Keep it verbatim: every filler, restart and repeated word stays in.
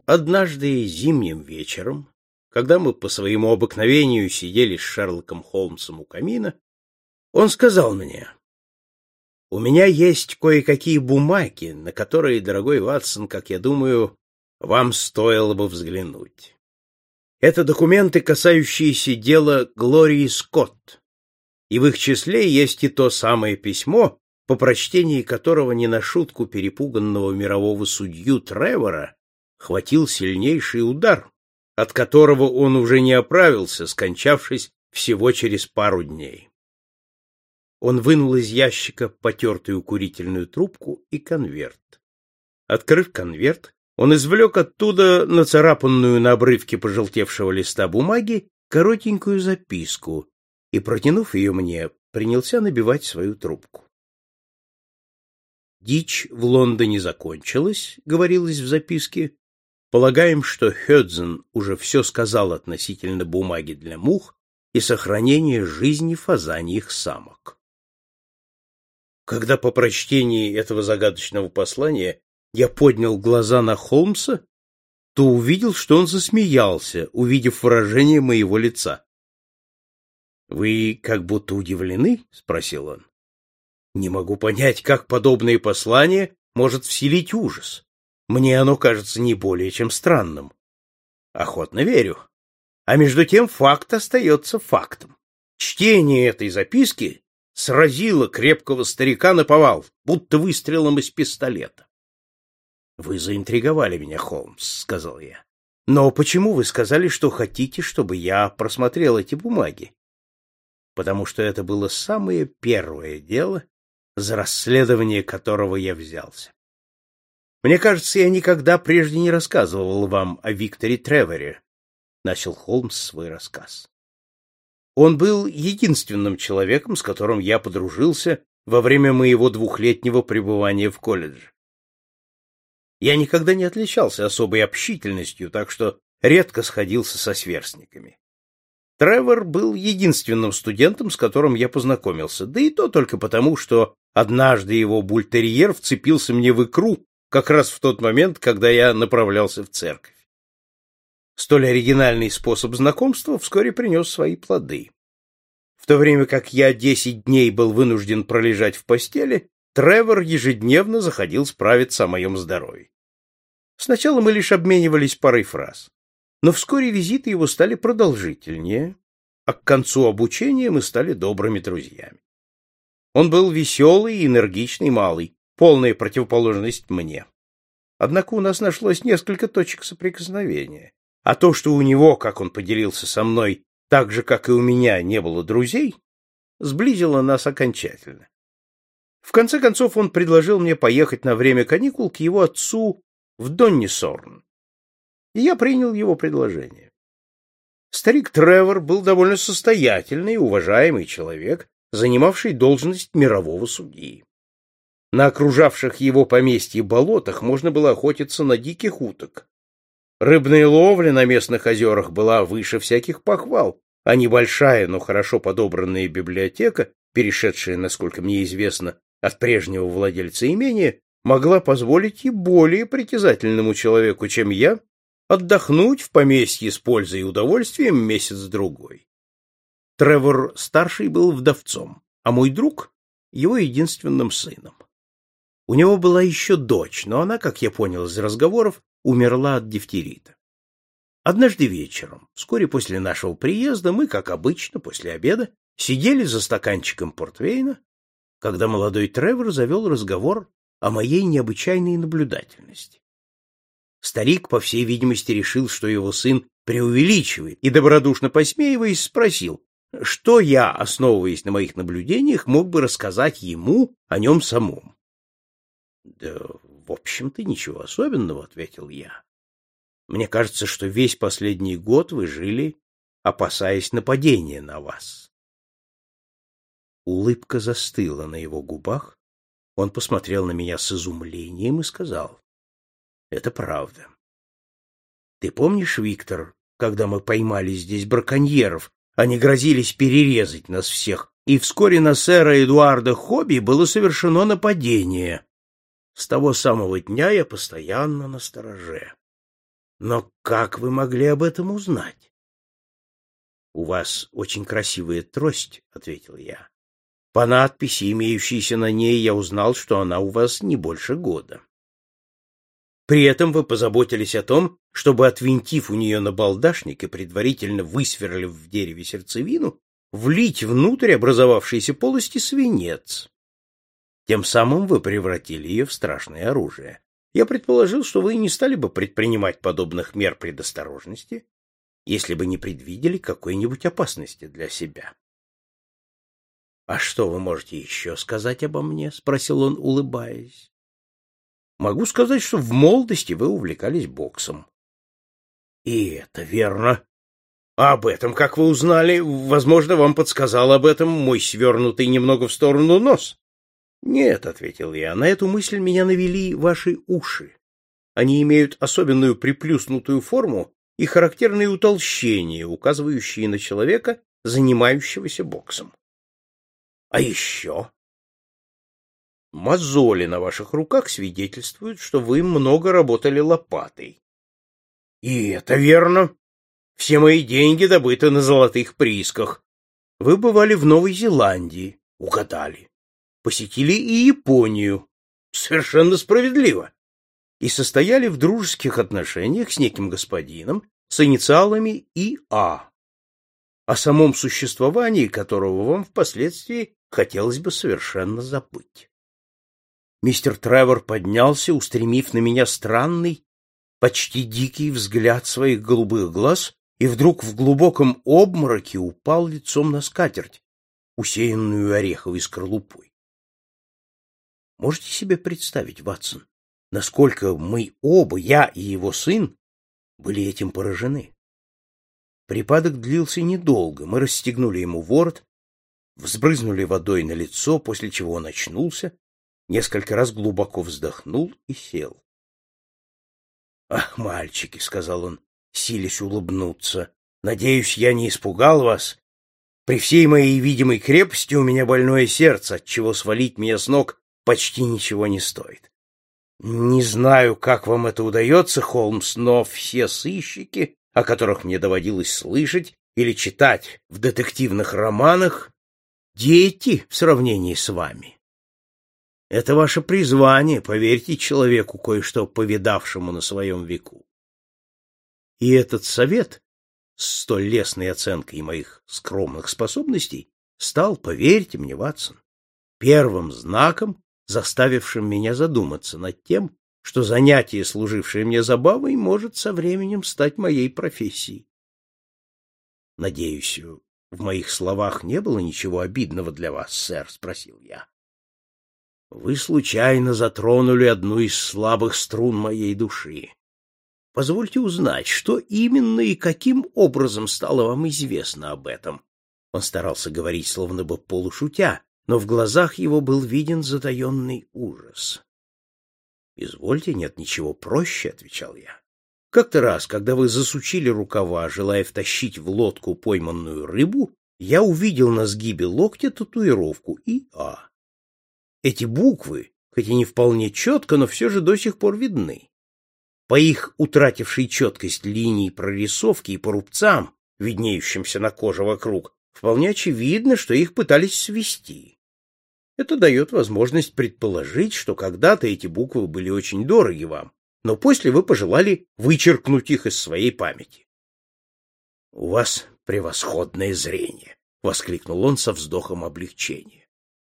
Однажды зимним вечером, когда мы по своему обыкновению сидели с Шерлоком Холмсом у камина, он сказал мне: «У меня есть кое-какие бумаги, на которые, дорогой Ватсон, как я думаю, вам стоило бы взглянуть. Это документы, касающиеся дела Глории Скотт, и в их числе есть и то самое письмо, по прочтении которого не на шутку перепуганного мирового судью Тревора хватил сильнейший удар, от которого он уже не оправился, скончавшись всего через пару дней». Он вынул из ящика потертую курительную трубку и конверт. Открыв конверт, он извлек оттуда нацарапанную на обрывке пожелтевшего листа бумаги коротенькую записку и, протянув ее мне, принялся набивать свою трубку. «Дичь в Лондоне закончилась», — говорилось в записке. «Полагаем, что Хёдзен уже все сказал относительно бумаги для мух и сохранения жизни фазаньих самок». Когда по прочтении этого загадочного послания я поднял глаза на Холмса, то увидел, что он засмеялся, увидев выражение моего лица. «Вы как будто удивлены?» — спросил он. «Не могу понять, как подобное послание может вселить ужас. Мне оно кажется не более чем странным». «Охотно верю. А между тем факт остается фактом. Чтение этой записки сразило крепкого старика наповал, будто выстрелом из пистолета». «Вы заинтриговали меня, Холмс», — сказал я. «Но почему вы сказали, что хотите, чтобы я просмотрел эти бумаги?» «Потому что это было самое первое дело, за расследование которого я взялся. Мне кажется, я никогда прежде не рассказывал вам о Викторе Треворе», — начал Холмс свой рассказ. «Он был единственным человеком, с которым я подружился во время моего двухлетнего пребывания в колледже. Я никогда не отличался особой общительностью, так что редко сходился со сверстниками. Тревор был единственным студентом, с которым я познакомился, да и то только потому, что однажды его бультерьер вцепился мне в икру как раз в тот момент, когда я направлялся в церковь. Столь оригинальный способ знакомства вскоре принес свои плоды. В то время как я десять дней был вынужден пролежать в постели, Тревор ежедневно заходил справиться о моем здоровье. Сначала мы лишь обменивались парой фраз, но вскоре визиты его стали продолжительнее, а к концу обучения мы стали добрыми друзьями. Он был веселый и энергичный малый, полная противоположность мне. Однако у нас нашлось несколько точек соприкосновения, а то, что у него, как он поделился со мной, так же, как и у меня, не было друзей, сблизило нас окончательно. В конце концов он предложил мне поехать на время каникул к его отцу в Доннисорн, и я принял его предложение. Старик Тревор был довольно состоятельный и уважаемый человек, занимавший должность мирового судьи. На окружавших его поместье болотах можно было охотиться на диких уток. Рыбная ловля на местных озерах была выше всяких похвал, а небольшая, но хорошо подобранная библиотека, перешедшая, насколько мне известно, от прежнего владельца имения, могла позволить и более притязательному человеку, чем я, отдохнуть в поместье с пользой и удовольствием месяц-другой. Тревор-старший был вдовцом, а мой друг — его единственным сыном. У него была еще дочь, но она, как я понял из разговоров, умерла от дифтерита. Однажды вечером, вскоре после нашего приезда, мы, как обычно, после обеда, сидели за стаканчиком портвейна, когда молодой Тревор завел разговор о моей необычайной наблюдательности. Старик, по всей видимости, решил, что его сын преувеличивает, и, добродушно посмеиваясь, спросил, что я, основываясь на моих наблюдениях, мог бы рассказать ему о нем самом. — Да, в общем-то, ничего особенного, — ответил я. — Мне кажется, что весь последний год вы жили, опасаясь нападения на вас. Улыбка застыла на его губах. Он посмотрел на меня с изумлением и сказал: — Это правда. Ты помнишь, Виктор, когда мы поймали здесь браконьеров, они грозились перерезать нас всех, и вскоре на сэра Эдуарда Хобби было совершено нападение. С того самого дня я постоянно настороже. Но как вы могли об этом узнать? — У вас очень красивая трость, — ответил я. По надписи, имеющейся на ней, я узнал, что она у вас не больше года. При этом вы позаботились о том, чтобы, отвинтив у нее набалдашник и предварительно высверлив в дереве сердцевину, влить внутрь образовавшейся полости свинец. Тем самым вы превратили ее в страшное оружие. Я предположил, что вы не стали бы предпринимать подобных мер предосторожности, если бы не предвидели какой-нибудь опасности для себя. — А что вы можете еще сказать обо мне? — спросил он, улыбаясь. — Могу сказать, что в молодости вы увлекались боксом. — И это верно. А об этом как вы узнали? Возможно, вам подсказал об этом мой свернутый немного в сторону нос. — Нет, — ответил я, — на эту мысль меня навели ваши уши. Они имеют особенную приплюснутую форму и характерные утолщения, указывающие на человека, занимающегося боксом. — А еще? — Мозоли на ваших руках свидетельствуют, что вы много работали лопатой. — И это верно. Все мои деньги добыты на золотых приисках. Вы бывали в Новой Зеландии. Угадали. Посетили и Японию. Совершенно справедливо. И состояли в дружеских отношениях с неким господином с инициалами И А, о самом существовании которого вам впоследствии хотелось бы совершенно забыть. Мистер Тревор поднялся, устремив на меня странный, почти дикий взгляд своих голубых глаз, и вдруг в глубоком обмороке упал лицом на скатерть, усеянную ореховой скорлупой. Можете себе представить, Ватсон, насколько мы оба, я и его сын, были этим поражены? Припадок длился недолго. Мы расстегнули ему ворот, взбрызнули водой на лицо, после чего он очнулся, несколько раз глубоко вздохнул и сел. — Ах, мальчики, — сказал он, силясь улыбнуться, — надеюсь, я не испугал вас. При всей моей видимой крепости у меня больное сердце, отчего свалить меня с ног почти ничего не стоит. Не знаю, как вам это удается, Холмс, но все сыщики, о которых мне доводилось слышать или читать в детективных романах, дети в сравнении с вами. Это ваше призвание, поверьте человеку, кое-что повидавшему на своем веку. И этот совет, с столь лестной оценкой моих скромных способностей, стал, поверьте мне, Ватсон, первым знаком, заставившим меня задуматься над тем, что занятие, служившее мне забавой, может со временем стать моей профессией. — Надеюсь, в моих словах не было ничего обидного для вас, сэр? — спросил я. — Вы случайно затронули одну из слабых струн моей души. Позвольте узнать, что именно и каким образом стало вам известно об этом? Он старался говорить словно бы полушутя, но в глазах его был виден затаенный ужас. — Извольте, нет ничего проще, — отвечал я. — Как-то раз, когда вы засучили рукава, желая втащить в лодку пойманную рыбу, я увидел на сгибе локтя татуировку И А. Эти буквы, хоть и не вполне четко, но все же до сих пор видны. По их утратившей четкость линии прорисовки и по рубцам, виднеющимся на коже вокруг, вполне очевидно, что их пытались свести. Это дает возможность предположить, что когда-то эти буквы были очень дороги вам, но после вы пожелали вычеркнуть их из своей памяти. — У вас превосходное зрение! — воскликнул он со вздохом облегчения.